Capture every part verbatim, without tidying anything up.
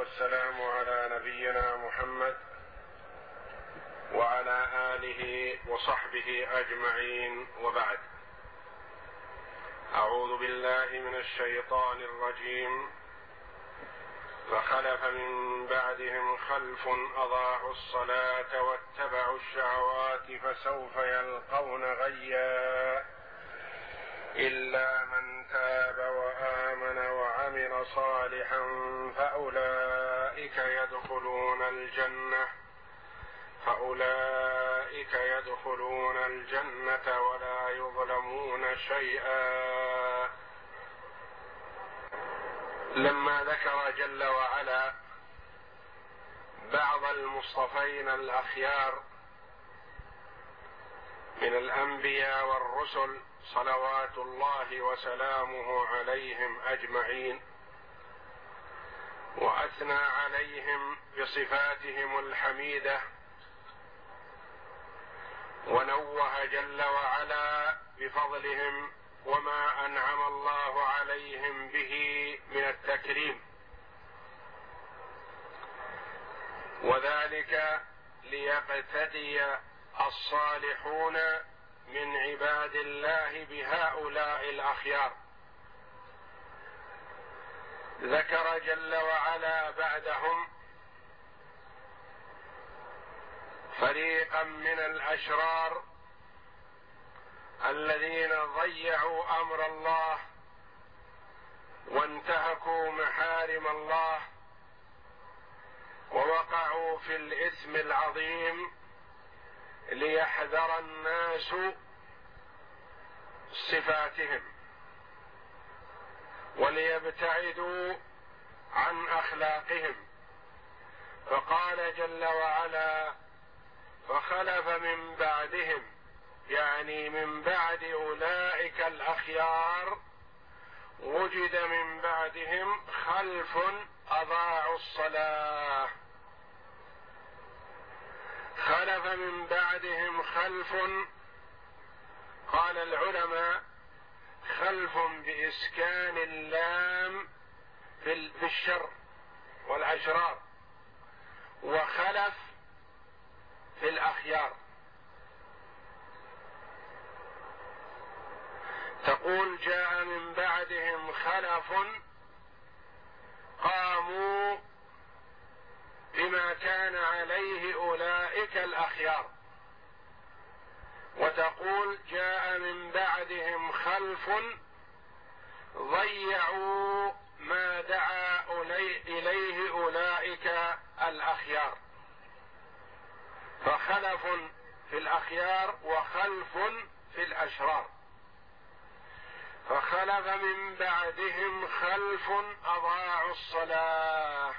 والسلام على نبينا محمد وعلى آله وصحبه أجمعين، وبعد. أعوذ بالله من الشيطان الرجيم. فخلف من بعدهم خلف أضاعوا الصلاة واتبعوا الشهوات فسوف يلقون غيا إلا من تاب وآمن وعمل صالحا فأولئك يدخلون الجنة فأولئك يدخلون الجنة ولا يظلمون شيئا. لما ذكر جل وعلا بعض المصطفين الأخيار من الأنبياء والرسل صلوات الله وسلامه عليهم أجمعين، وأثنى عليهم بصفاتهم الحميدة، ونوه جل وعلا بفضلهم وما أنعم الله عليهم به من التكريم، وذلك ليقتدي الصالحون من عباد الله بهؤلاء الأخيار. ذكر جل وعلا بعدهم فريقا من الأشرار الذين ضيعوا أمر الله وانتهكوا محارم الله ووقعوا في الإثم العظيم، ليحذر الناس صفاتهم وليبتعدوا عن أخلاقهم. فقال جل وعلا: فخلف من بعدهم، يعني من بعد أولئك الأخيار وجد من بعدهم خلف أضاعوا الصلاة. خلف من بعدهم خلف، قال العلماء: خلف بإسكان اللام في الشر والأشرار، وخلف في الأخيار. تقول: جاء من بعدهم خلف قاموا بما كان عليه أولئك الأخيار، وتقول: جاء من بعدهم خلف ضيعوا ما دعا إليه أولئك الأخيار. فخلف في الأخيار وخلف في الأشرار. فخلف من بعدهم خلف أضاعوا الصلاة.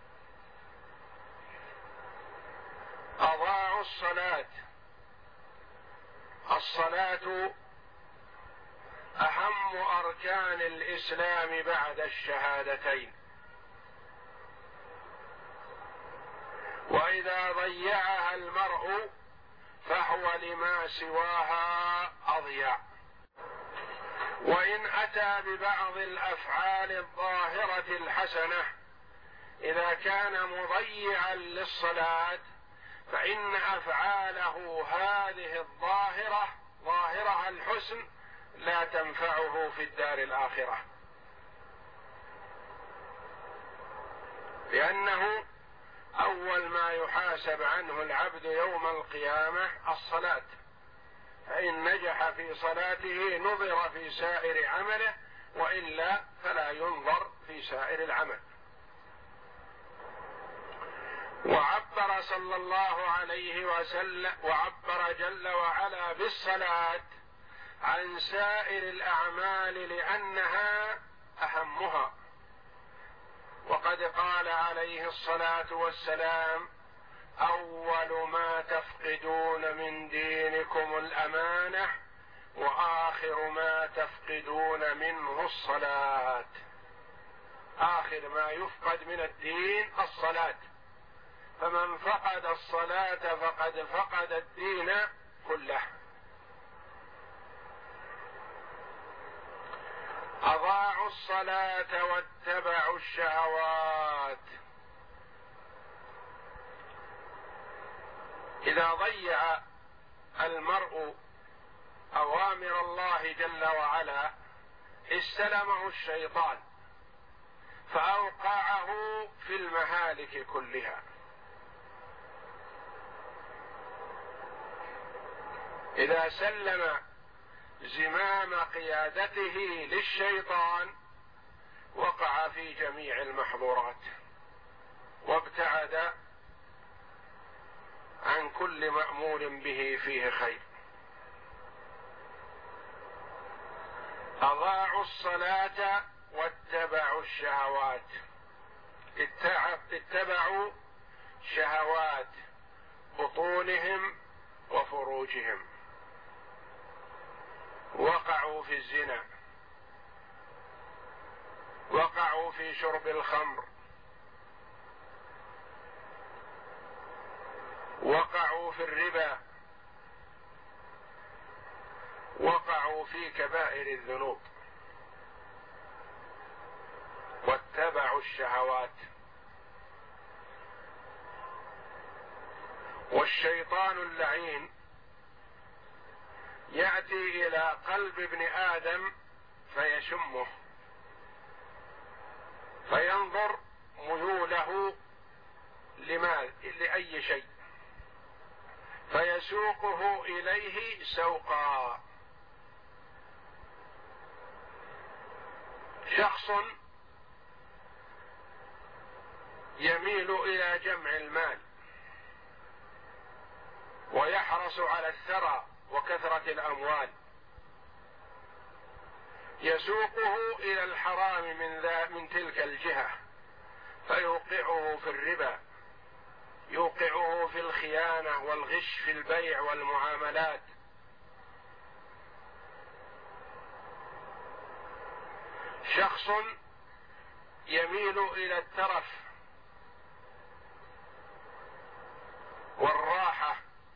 أضاعوا الصلاة. الصلاة أهم أركان الإسلام بعد الشهادتين، وإذا ضيعها المرء فهو لما سواها أضيع. وإن أتى ببعض الأفعال الظاهرة الحسنة إذا كان مضيعا للصلاة، فإن أفعاله هذه الظاهرة ظاهرها الحسن لا تنفعه في الدار الآخرة، لأنه أول ما يحاسب عنه العبد يوم القيامة الصلاة، فإن نجح في صلاته نظر في سائر عمله، وإلا فلا ينظر في سائر العمل. وعبر صلى الله عليه وسلم وعبر جل وعلا بالصلاة عن سائر الأعمال لأنها أهمها. وقد قال عليه الصلاة والسلام: أول ما تفقدون من دينكم الأمانة، وآخر ما تفقدون منه الصلاة. آخر ما يفقد من الدين الصلاة، فمن فقد الصلاة فقد فقد الدين كله. أضاعوا الصلاة واتبعوا الشهوات. إذا ضيع المرء أوامر الله جل وعلا استلمه الشيطان فأوقعه في المهالك كلها. إذا سلم زمام قيادته للشيطان وقع في جميع المحظورات وابتعد عن كل مأمور به فيه خير. أضاعوا الصلاة واتبعوا الشهوات، اتبعوا شهوات بطونهم وفروجهم، وقعوا في الزنا، وقعوا في شرب الخمر، وقعوا في الربا، وقعوا في كبائر الذنوب، واتبعوا الشهوات. والشيطان اللعين يأتي إلى قلب ابن آدم فيشمه، فينظر ميوله لما لأي شيء فيسوقه إليه سوقا. شخص يميل إلى جمع المال ويحرص على الثرى وكثرة الأموال، يسوقه إلى الحرام من ذا من تلك الجهة فيوقعه في الربا، يوقعه في الخيانة والغش في البيع والمعاملات. شخص يميل إلى الترف والراحة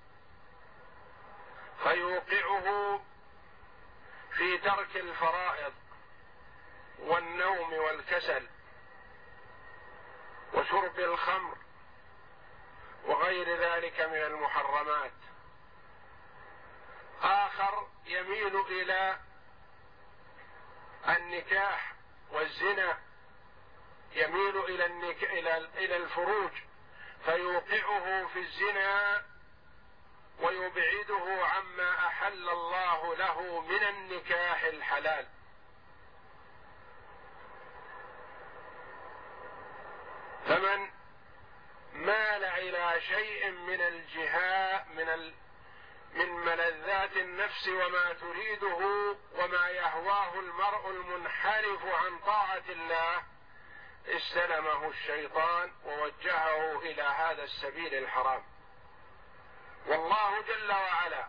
فيوقعه في ترك الفرائض والنوم والكسل وشرب الخمر وغير ذلك من المحرمات. آخر يميل إلى النكاح والزنا، يميل إلى النك... إلى إلى الفروج فيوقعه في الزنا ويبعده عما أحل الله له من النكاح الحلال. فمن مال إلى شيء من الجهاء من ال... من ملذات النفس وما تريده وما يهواه المرء المنحرف عن طاعة الله استلمه الشيطان ووجهه إلى هذا السبيل الحرام. والله جل وعلا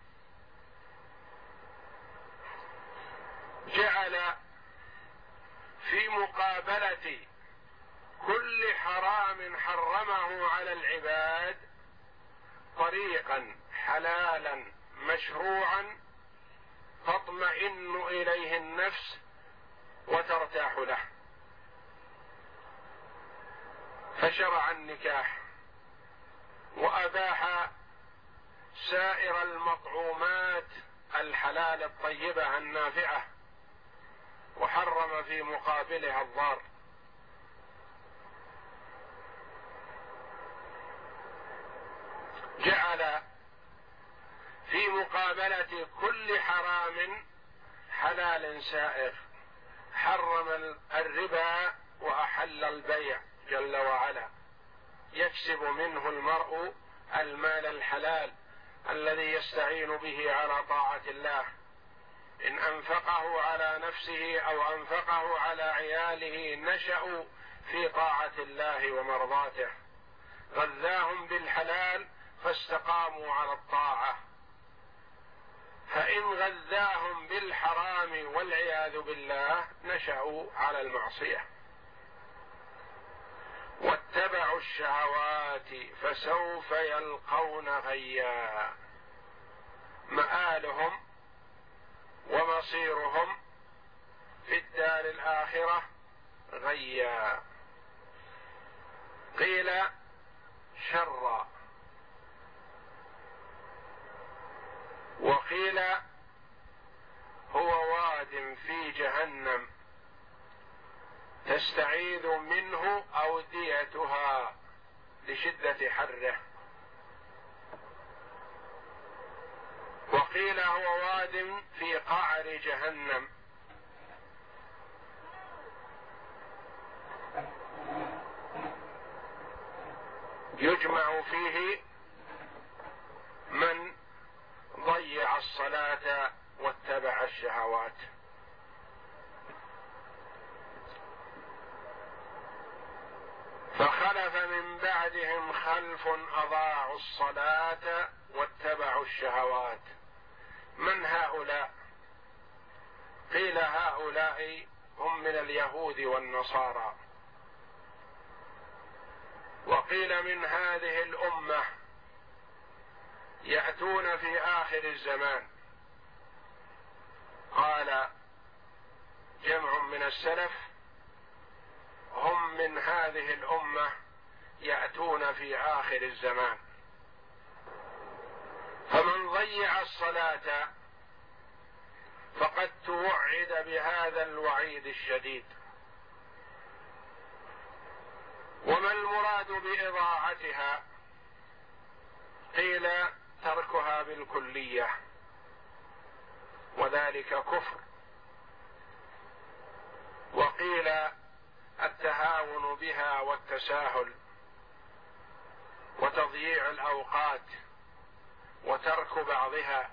جعل في مقابلة كل حرام حرمه على العباد طريقا حلالا مشروعا تطمئن إليه النفس وترتاح له، فشرع النكاح وأباح سائر المطعومات الحلال الطيبة النافعة وحرم في مقابلها الضار. جعل في مقابلة كل حرام حلال سائغ، حرم الربا وأحل البيع جل وعلا، يكسب منه المرء المال الحلال الذي يستعين به على طاعة الله، إن أنفقه على نفسه أو أنفقه على عياله نشأوا في طاعة الله ومرضاته، غذاهم بالحلال فاستقاموا على الطاعة، فإن غذاهم بالحرام والعياذ بالله نشأوا على المعصية. واتبعوا الشهوات فسوف يلقون غيا، مآلهم ومصيرهم في الدار الآخرة غيا. قيل شرا، جهنم تستعيذ منه أوديتها لشدة حره. وقيل هو واد في قعر جهنم يجمع فيه من ضيع الصلاة واتبع الشهوات. فخلف من بعدهم خلف أضاعوا الصلاة واتبعوا الشهوات. من هؤلاء؟ قيل هؤلاء هم من اليهود والنصارى، وقيل من هذه الأمة يأتون في آخر الزمان. قال جمع من السلف هم من هذه الأمة يأتون في آخر الزمان. فمن ضيع الصلاة فقد توعد بهذا الوعيد الشديد. وما المراد بإضاعتها؟ قيل تركها بالكلية، وذلك كفر. وقيل التهاون بها والتساهل وتضييع الأوقات وترك بعضها.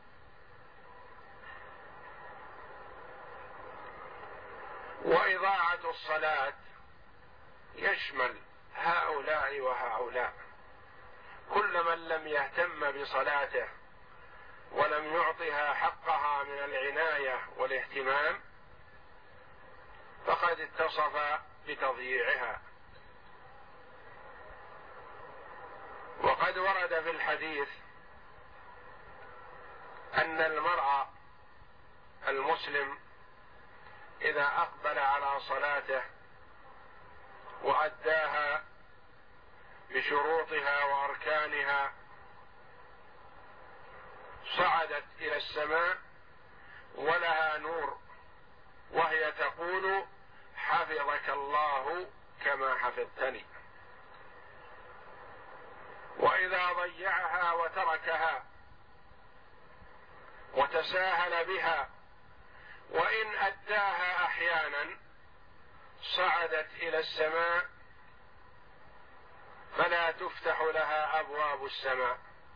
وإضاعة الصلاة يشمل هؤلاء وهؤلاء. كل من لم يهتم بصلاته ولم يعطها حقها من العناية والاهتمام فقد اتصف بتضييعها. وقد ورد في الحديث أن المرء المسلم إذا أقبل على صلاته وأداها بشروطها وأركانها صعدت إلى السماء ولها نور، وهي تقول حفظك الله كما حفظتني. وإذا ضيعها وتركها وتساهل بها وإن أداها أحيانا صعدت إلى السماء فلا تفتح لها أبواب السماء،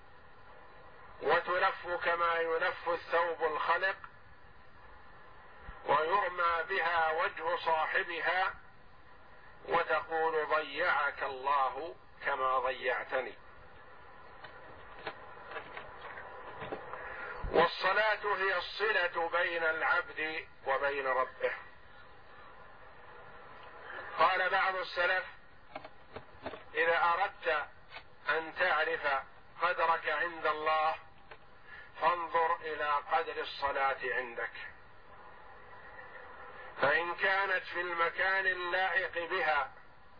وتلف كما يلف الثوب الخلق، ويرمى بها وجه صاحبها وتقول ضيعك الله كما ضيعتني. والصلاة هي الصلة بين العبد وبين ربه. قال بعض السلف إذا أردت أن تعرف قدرك عند الله فانظر إلى قدر الصلاة عندك، فإن كانت في المكان اللائق بها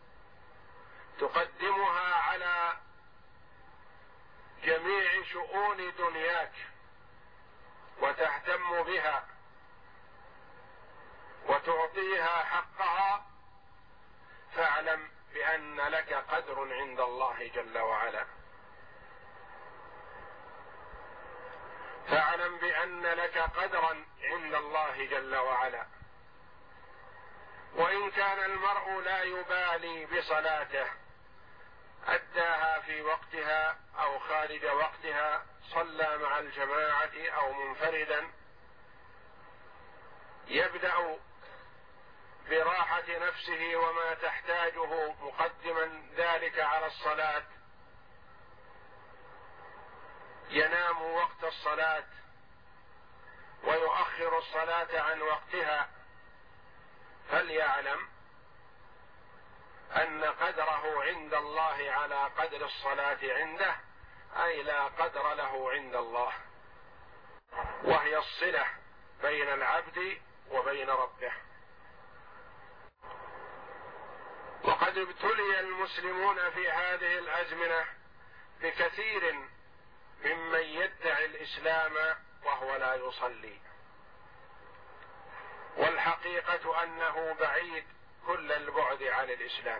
تقدمها على جميع شؤون دنياك وتهتم بها وتعطيها حقها فاعلم بأن لك قدر عند الله جل وعلا. فاعلم بأن لك قدرا عند الله جل وعلا. وإن كان المرء لا يبالي بصلاته أداها في وقتها أو خارج وقتها، صلى مع الجماعة أو منفردا، يبدأ براحة نفسه وما تحتاجه مقدما ذلك على الصلاة، ينام وقت الصلاة ويؤخر الصلاة عن وقتها، فليعلم أن قدره عند الله على قدر الصلاة عنده، أي لا قدر له عند الله، وهي الصلة بين العبد وبين ربه. وقد ابتلي المسلمون في هذه الأزمنة بكثير ممن يدعي الإسلام وهو لا يصلي. والحق والحقيقة أنه بعيد كل البعد عن الإسلام.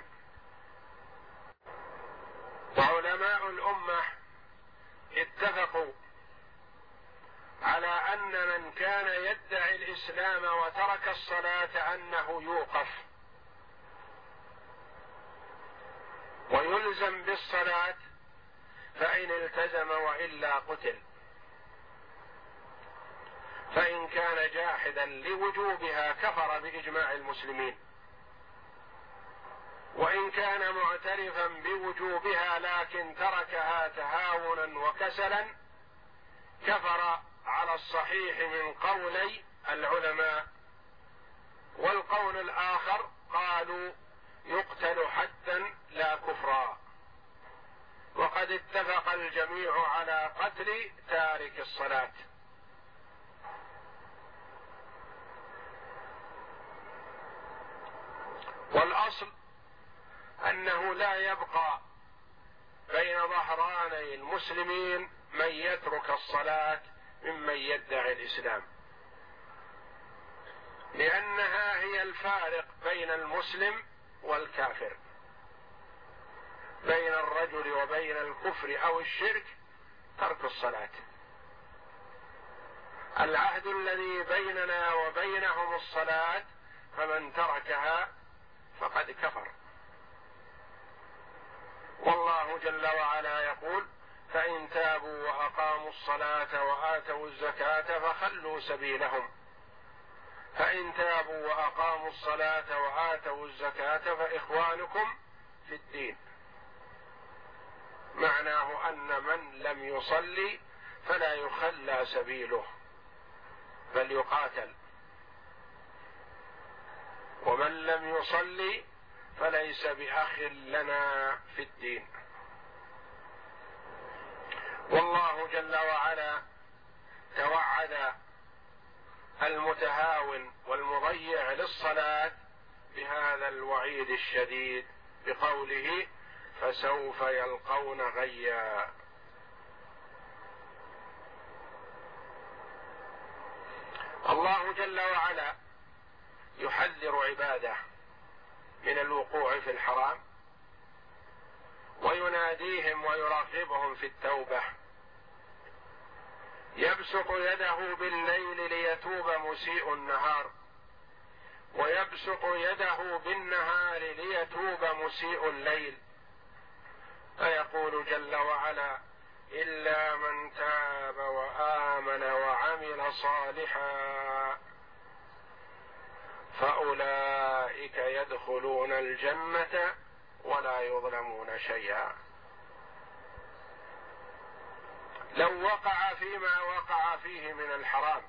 وعلماء الأمة اتفقوا على أن من كان يدعي الإسلام وترك الصلاة أنه يوقف ويلزم بالصلاة، فإن التزم وإلا قتل. فإن كان جاحدا لوجوبها كفر بإجماع المسلمين، وإن كان معترفا بوجوبها لكن تركها تهاونا وكسلا كفر على الصحيح من قولي العلماء. والقول الآخر قالوا يقتل حدا لا كفرا. وقد اتفق الجميع على قتل تارك الصلاة. والأصل أنه لا يبقى بين ظهراني المسلمين من يترك الصلاة ممن يدعي الإسلام، لأنها هي الفارق بين المسلم والكافر، بين الرجل وبين الكفر أو الشرك ترك الصلاة. العهد الذي بيننا وبينهم الصلاة، فمن تركها فقد كفر. والله جل وعلا يقول: فإن تابوا وأقاموا الصلاة وآتوا الزكاة فخلوا سبيلهم. فإن تابوا وأقاموا الصلاة وآتوا الزكاة فإخوانكم في الدين. معناه أن من لم يصلي فلا يخلى سبيله بل يقاتل، ومن لم يصلي فليس بأخ لنا في الدين. والله جل وعلا توعد المتهاون والمضيع للصلاة بهذا الوعيد الشديد بقوله: فسوف يلقون غيا. الله جل وعلا يحذر عباده من الوقوع في الحرام، ويناديهم ويرغبهم في التوبة. يبسط يده بالليل ليتوب مسيء النهار، ويبسط يده بالنهار ليتوب مسيء الليل. فيقول جل وعلا: إلا من تاب وآمن وعمل صالحا فأولئك يدخلون الجنة ولا يظلمون شيئا. لو وقع فيما وقع فيه من الحرام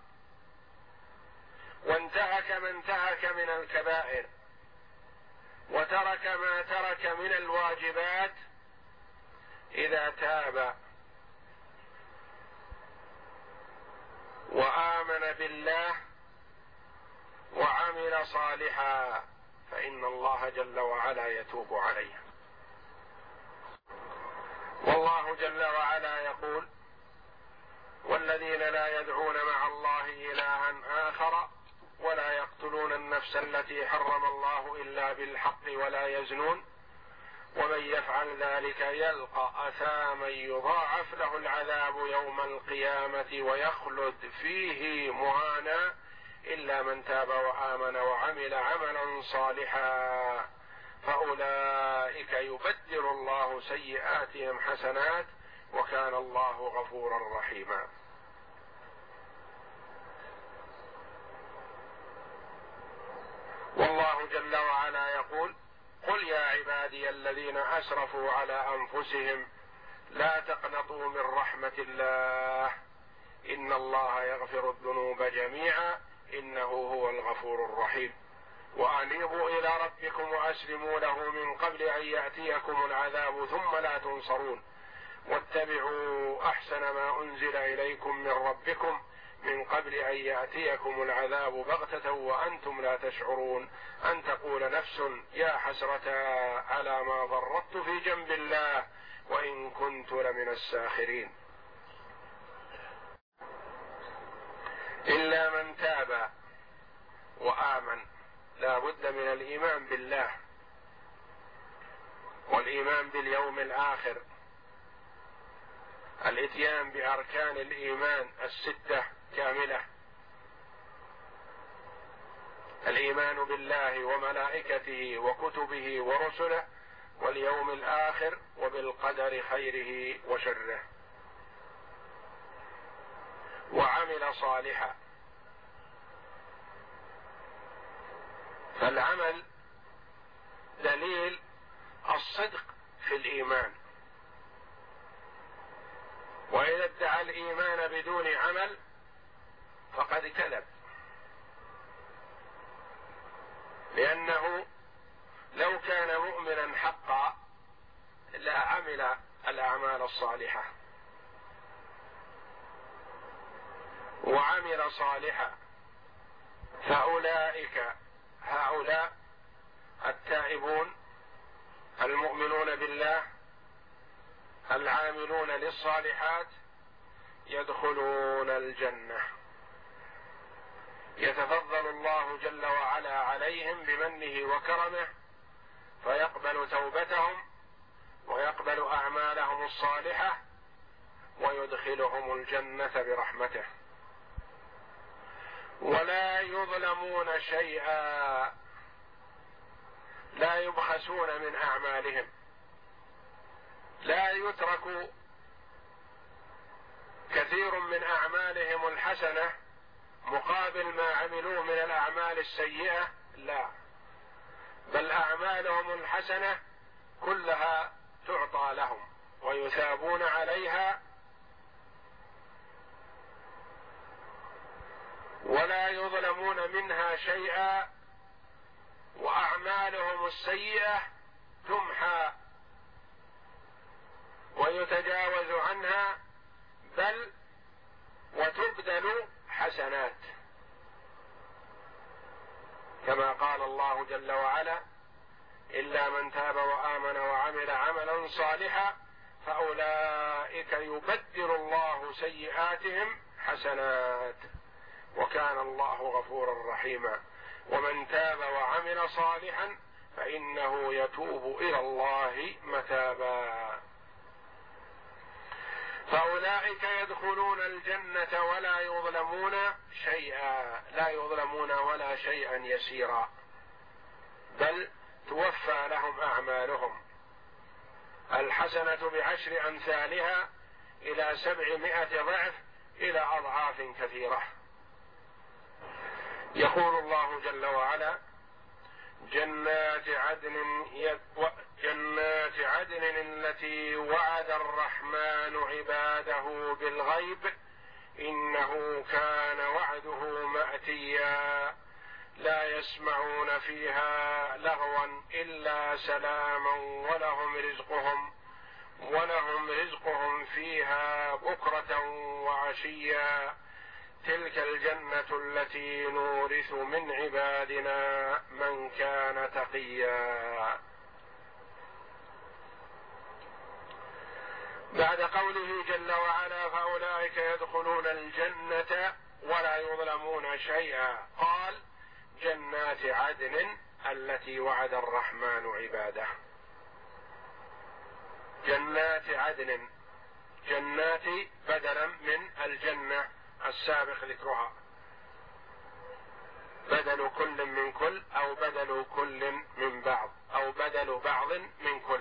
وانتهك ما انتهك من الكبائر وترك ما ترك من الواجبات، إذا تاب وآمن بالله وعمل صالحا فإن الله جل وعلا يتوب عليه. والله جل وعلا يقول: والذين لا يدعون مع الله إلها آخر ولا يقتلون النفس التي حرم الله إلا بالحق ولا يزنون ومن يفعل ذلك يلقى أثاما يضاعف له العذاب يوم القيامة ويخلد فيه مهانا إلا من تاب وآمن وعمل عملا صالحا فأولئك يبدل الله سيئاتهم حسنات وكان الله غفورا رحيما. والله جل وعلا يقول: قل يا عبادي الذين أسرفوا على أنفسهم لا تقنطوا من رحمة الله إن الله يغفر الذنوب جميعا إنه هو الغفور الرحيم وأنيبوا إلى ربكم وأسلموا له من قبل أن يأتيكم العذاب ثم لا تنصرون واتبعوا أحسن ما أنزل إليكم من ربكم من قبل أن يأتيكم العذاب بغتة وأنتم لا تشعرون أن تقول نفس يا حسرة على ما فرطت في جنب الله وإن كنت لمن الساخرين. إلا من تاب وآمن. لا بد من الإيمان بالله والإيمان باليوم الآخر، الإتيان بأركان الإيمان الستة كاملة: الإيمان بالله وملائكته وكتبه ورسله واليوم الآخر وبالقدر خيره وشره، وعمل صالحا. فالعمل دليل الصدق في الإيمان، وإذا ادعى الإيمان بدون عمل فقد كذب، لأنه لو كان مؤمنا حقا لا عمل الأعمال الصالحة وعمل صالحا. فأولئك هؤلاء التائبون المؤمنون بالله العاملون للصالحات يدخلون الجنة، يتفضل الله جل وعلا عليهم بمنه وكرمه فيقبل توبتهم ويقبل أعمالهم الصالحة ويدخلهم الجنة برحمته، ولا يظلمون شيئا، لا يبخسون من أعمالهم، لا يترك كثير من أعمالهم الحسنة مقابل ما عملوه من الأعمال السيئة، لا، بل أعمالهم الحسنة كلها تعطى لهم ويثابون عليها، ولا يظلمون منها شيئا، وأعمالهم السيئة تمحى ويتجاوز عنها، بل وتبدل حسنات، كما قال الله جل وعلا: إلا من تاب وآمن وعمل عملا صالحا فأولئك يبدل الله سيئاتهم حسنات وكان الله غفورا رحيما. ومن تاب وعمل صالحا فإنه يتوب إلى الله متابا. فأولئك يدخلون الجنة ولا يظلمون شيئا، لا يظلمون ولا شيئا يسيرا، بل توفى لهم أعمالهم الحسنة بعشر أمثالها إلى سبعمائة ضعف إلى أضعاف كثيرة. يقول الله جل وعلا: جنات عدن يد جنات عدن التي وعد الرحمن عباده بالغيب إنه كان وعده مأتيا لا يسمعون فيها لغوا إلا سلاما ولهم رزقهم ولهم رزقهم فيها بكرة وعشيا تلك الجنة التي نورث من عبادنا من كان تقيا. بعد قوله جل وعلا: فأولئك يدخلون الجنة ولا يظلمون شيئا، قال: جنات عدن التي وعد الرحمن عباده. جنات عدن، جنات بدلا من الجنة السابق ذكرها، بدل كل من كل أو بدل كل من بعض أو بدل بعض من كل.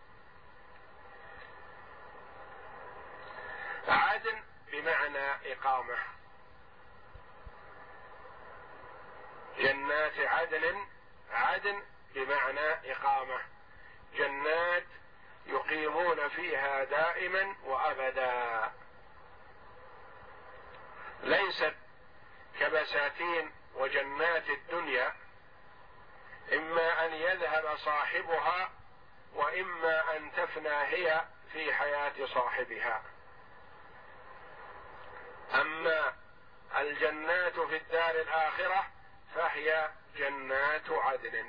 عدن بمعنى إقامة، جنات عدن، عدن بمعنى إقامة، جنات يقيمون فيها دائما وأبدا، ليست كبساتين وجنات الدنيا إما أن يذهب صاحبها وإما أن تفنى هي في حياة صاحبها. أما الجنات في الدار الآخرة فهي جنات عدن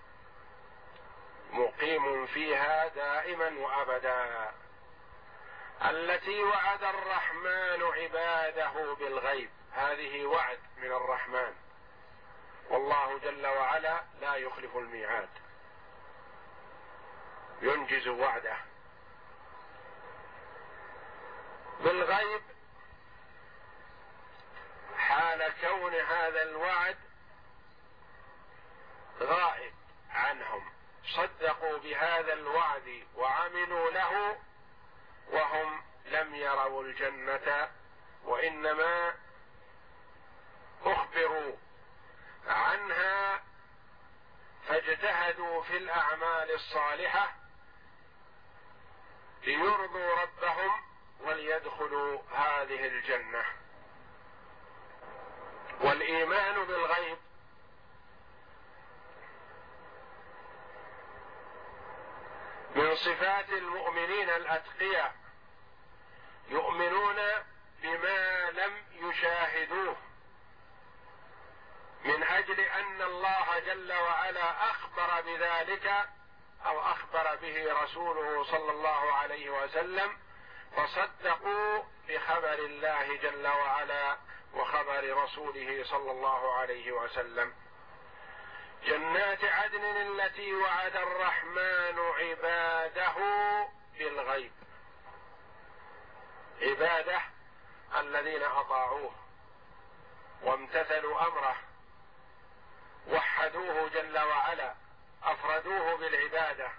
مقيم فيها دائما وأبدا، التي وعد الرحمن عباده بالغيب، هذه وعد من الرحمن والله جل وعلا لا يخلف الميعاد، ينجز وعده. بالغيب حال كون هذا الوعد غائب عنهم، صدقوا بهذا الوعد وعملوا له وهم لم يروا الجنة، وإنما أخبروا عنها فاجتهدوا في الأعمال الصالحة ليرضوا ربهم وليدخلوا هذه الجنة. والإيمان بالغيب من صفات المؤمنين الأتقياء، يؤمنون بما لم يشاهدوه، من أجل أن الله جل وعلا أخبر بذلك أو أخبر به رسوله صلى الله عليه وسلم، فصدقوا بخبر الله جل وعلا وخبر رسوله صلى الله عليه وسلم. جنات عدن التي وعد الرحمن عباده بالغيب، عباده الذين أطاعوه وامتثلوا أمره، وحدوه جل وعلا، أفردوه بالعبادة،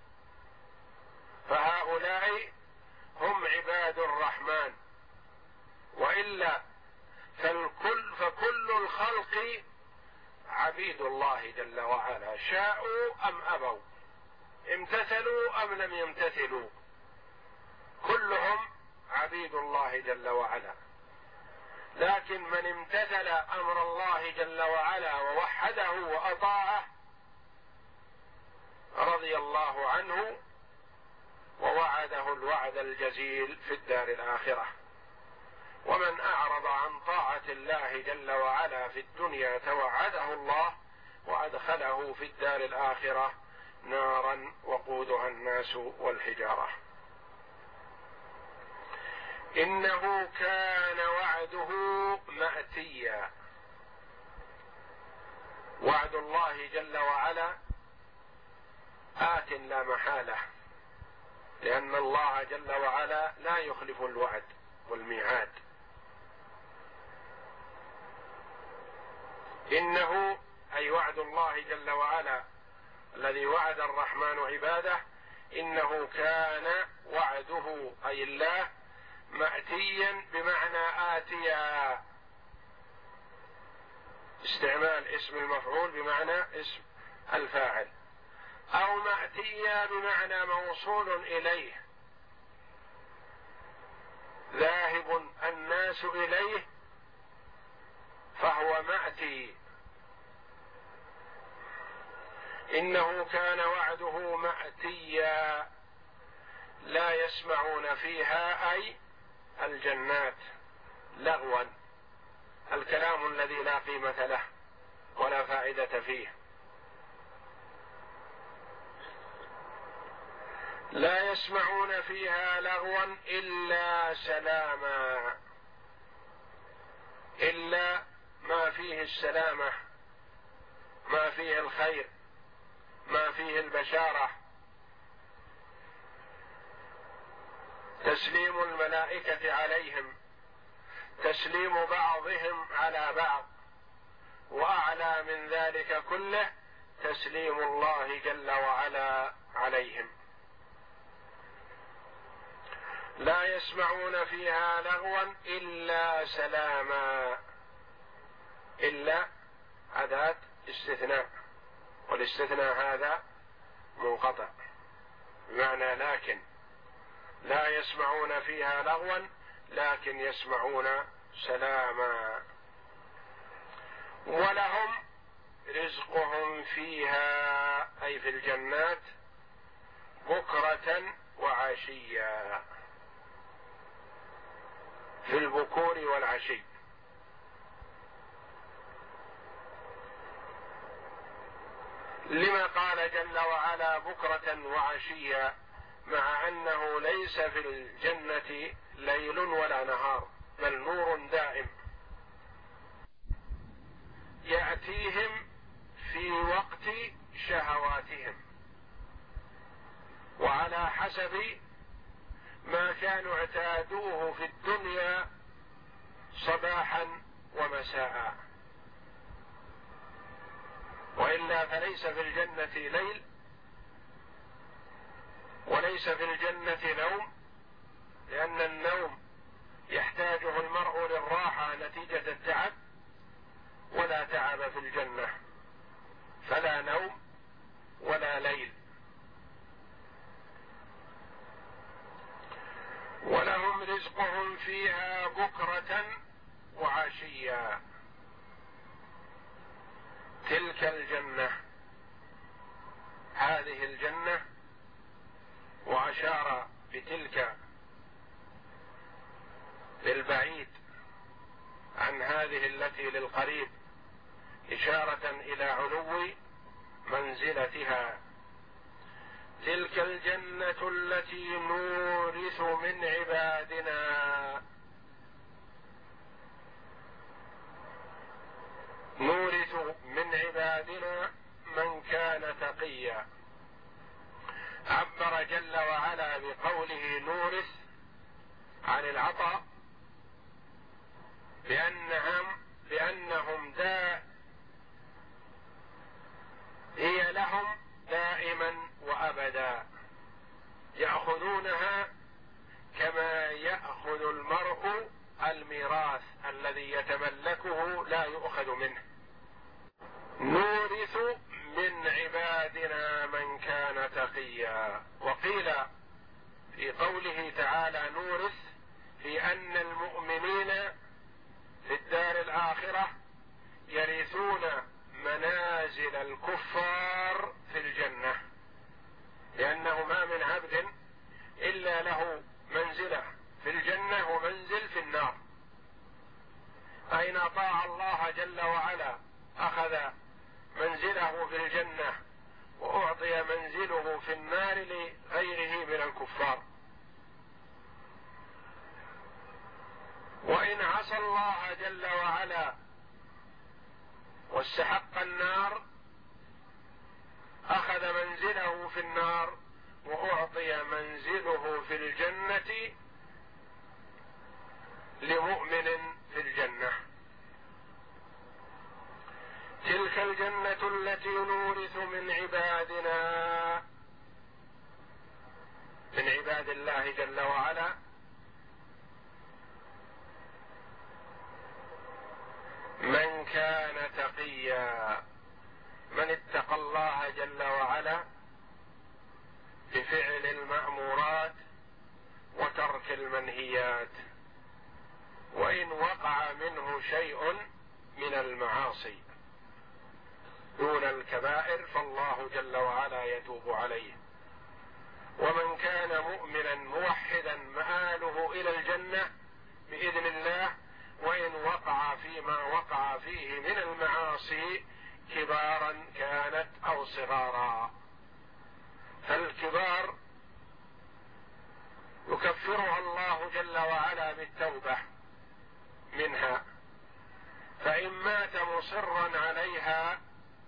فهؤلاء هم عباد الرحمن. وإلا فالكل فكل الخلق عبيد الله جل وعلا، شاءوا أم أبوا، امتثلوا أم لم يمتثلوا، كلهم عبيد الله جل وعلا. لكن من امتثل أمر الله جل وعلا ووحده وأطاعه رضي الله عنه ووعده الوعد الجزيل في الدار الآخرة. ومن أعرض عن طاعة الله جل وعلا في الدنيا توعده الله وأدخله في الدار الآخرة نارا وقودها الناس والحجارة. إنه كان وعده مأتيا، وعد الله جل وعلا آت لا محالة، لأن الله جل وعلا لا يخلف الوعد والميعاد. إنه أي وعد الله جل وعلا الذي وعد الرحمن عباده، إنه كان وعده أي الله مأتيا بمعنى آتيا، استعمال اسم المفعول بمعنى اسم الفاعل، أو مأتيا بمعنى موصول إليه، ذاهب الناس إليه فهو مأتي. إنه كان وعده مأتيا لا يسمعون فيها أي الجنات لغوا، الكلام الذي لا قيمة له ولا فائدة فيه، لا يسمعون فيها لغوا إلا سلاما، إلا ما فيه السلامة، ما فيه الخير، ما فيه البشارة، تسليم الملائكة عليهم، تسليم بعضهم على بعض، وأعلى من ذلك كله تسليم الله جل وعلا عليهم. لا يسمعون فيها لغوا إلا سلاما، إلا أداة استثناء، والاستثناء هذا منقطع بمعنى لكن، لا يسمعون فيها لغوا لكن يسمعون سلاما. ولهم رزقهم فيها أي في الجنات بكرة وعشيا، في البكور والعشي. لما قال جل وعلا بكرة وعشيا مع أنه ليس في الجنة ليل ولا نهار بل نور دائم؟ يأتيهم في وقت شهواتهم وعلى حسب ما كانوا اعتادوه في الدنيا صباحا ومساء، وإلا فليس في الجنة ليل وليس في الجنة نوم، لأن النوم يحتاجه المرء للراحة نتيجة التعب، ولا تعب في الجنة، فلا نوم ولا ليل. ولهم رزقهم فيها بكرة وعشيا. تلك الجنة، هذه الجنة، وأشار بتلك للبعيد عن هذه التي للقريب إشارة إلى علو منزلتها. تلك الجنة التي نورث من عبادنا، نورث من عبادنا من كان تقيا. عبر جل وعلا بقوله نورث عن العطاء بأنهم بأنهم دا هي لهم دائما وأبدا، يأخذونها كما يأخذ المرء الميراث الذي يتملكه لا يؤخذ منه. نورث من عبادنا من كان تقيا. وقيل في قوله تعالى نورث في أن المؤمنين في الدار الآخرة يرثون منازل الكفار في الجنة، لأنه ما من عبد إلا له منزلة في الجنة ومنزل في النار. أين أطاع الله جل وعلا أخذ منزله في الجنة، وأعطي منزله في النار لغيره من الكفار. وإن عصى الله جل وعلا واستحق النار أخذ منزله في النار وأعطي منزله في الجنة لمؤمن في الجنة. تلك الجنة التي نورث من عبادنا، من عباد الله جل وعلا، من كان تقيا، من اتقى الله جل وعلا بفعل المأمورات وترك المنهيات، وإن وقع منه شيء من المعاصي دون الكبائر فالله جل وعلا يتوب عليه. ومن كان مؤمنا موحدا مآله إلى الجنة بإذن الله، وإن وقع فيما وقع فيه من المعاصي كبارا كانت أو صغارا، فالكبار يكفرها الله جل وعلا بالتوبة منها، فإن مات مصرا عليها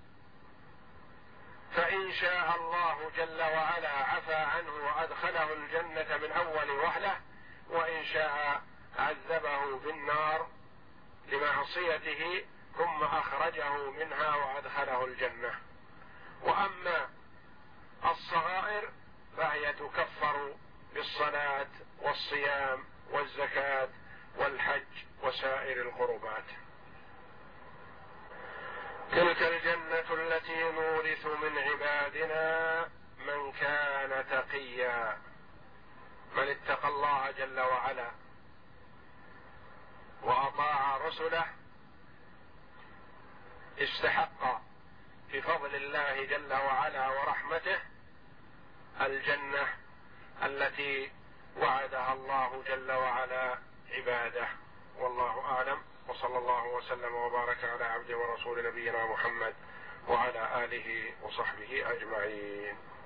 فإن شاء الله جل وعلا عفى عنه وأدخله الجنة من أول وهلة، وإن شاء عذبه في النار لمعصيته ثم أخرجه منها وأدخله الجنة. وأما الصغائر فهي تكفر بالصلاة والصيام والزكاة والحج وسائر القربات. تلك الجنة التي نورث من عبادنا من كان تقيا، من اتقى الله جل وعلا وأطاع رسله استحق بفضل الله جل وعلا ورحمته الجنة التي وعدها الله جل وعلا عباده. والله أعلم، وصلى الله وسلم وبارك على عبده ورسول نبينا محمد وعلى آله وصحبه أجمعين.